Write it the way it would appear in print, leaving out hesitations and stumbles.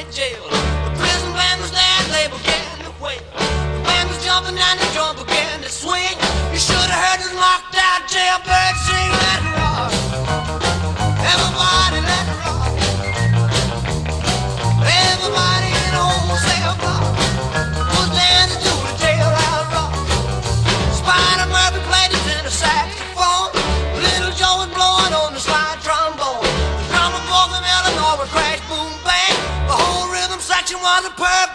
jail. The prison band was there, they began to wail. The band was jumping and the drum began to swing. You should have heard this knocked out jailbird sing. Let it rock, everybody let it rock. Everybody in the whole cell block was dancing to the jailhouse rock. Spider Murphy played his tenor saxophone. Little Joe was blowing on the slide trombone. The drummer boy from Illinois would crash, boom, bang. The whole rhythm section was a perfect